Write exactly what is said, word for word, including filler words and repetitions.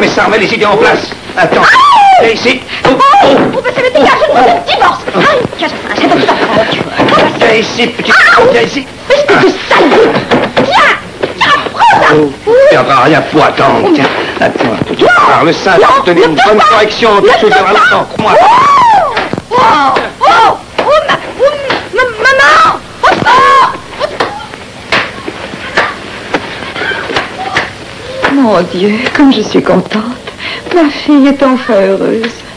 ça, mets les idées en place. Attends. Ah Viens ici. Oh, oh, oh. oh, mais ça me dégage, je te divorce. Aïe, tiens, j'ai pas de Viens ici, petit. Viens ici. Espèce de sale brute. Tiens, tiens, prends ça. Oh, il n'y aura rien pour attendre. Tiens, attends, tu parles, le sein va te donner une bonne correction. Tu souffriras longtemps, crois-moi. Oh, oh, oh, oh, ma, oh, ma, maman. Oh, oh. Mon Dieu, comme je suis contente. Ma fille est enfin heureuse.